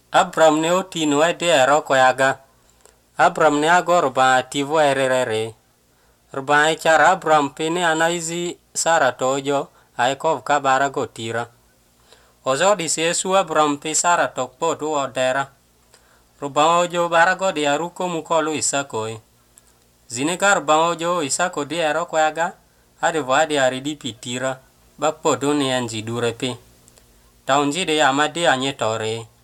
Abram ne otino ede eroko yaga. Abram ne agor ba tivo ererere. Rba echar Abram pene anaizi Sara tojo aikov kabara gotira. Ozodi sesu Abram pe Sara tokpotu odera. Rba ojo bara godi aruko mukolu Isakoi. Zinegar ba ojo Isako de eroko yaga. Ade vadi aridi pitira. Bakpotu ni enji durepe. Taunjide amade anyetore.